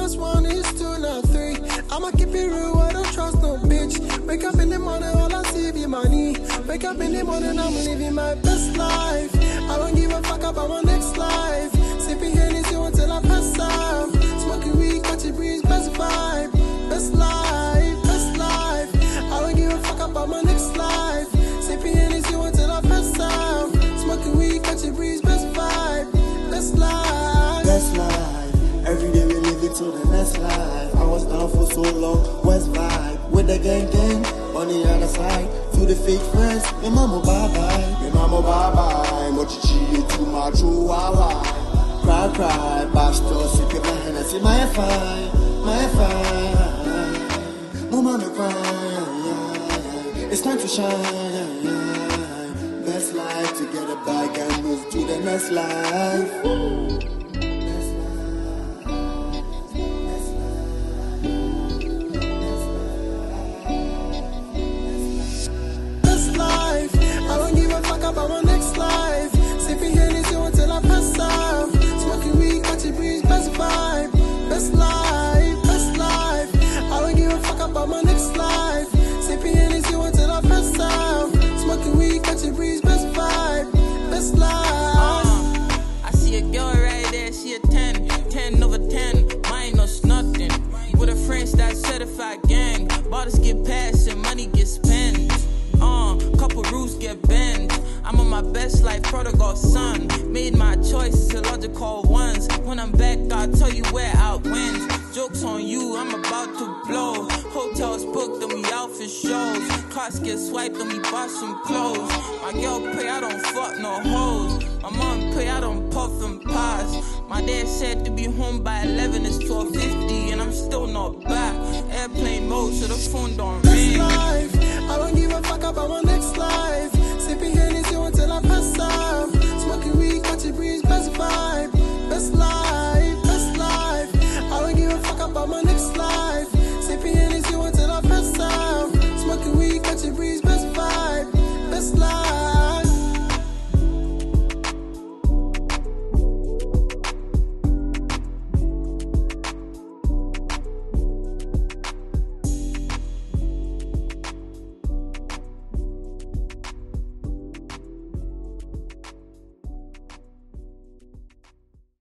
plus 1 is 2, not 3. I'ma keep it real, I don't trust no bitch. Wake up in the morning, all I see be money. Wake up in the morning, I'm living my best life. I don't give a fuck about my next life. Sipping Hennessy until I pass out. Smoking weed, catching breeze, best vibe. Best life, best life. I don't give a fuck about my next life. Sipping Hennessy until I pass out. Smoking weed, catching breeze, best vibe. Best life. Best life. Every day we live it to the next life. I was down for so long, West vibe. With the gang on the other side. To the fake friends, your mama bye-bye. Your mama bye-bye. Mochichi too much, wow. Cry, pastor, sipping my Hennessy, my fine. Mama me cry, it's time to shine. Best life to get a bag and move to the next life. About my next life, sipping Hennessy until I pass out. Smoking weed, catching breeze, best vibe, best life, best life. I don't give a fuck about my next life. Sipping Hennessy until I pass out. Smoking weed, catching breeze, best vibe, best life. I see a girl right there, she a 10, 10 over 10, minus nothing. With a French that certified gang, borders get passed and money get spent. Couple rules get bent. I'm on my best life, prodigal son. Made my choices, illogical ones. When I'm back, I'll tell you where I went. Jokes on you, I'm about to blow. Hotels booked and we out for shows. Cars get swiped and we bought some clothes. My girl pray I don't fuck no hoes. My mom pray I don't puff and pass. My dad said to be home by 11 is 12:50 and I'm still not back. Airplane mode so the phone don't ring. Best life, I don't give a fuck about my next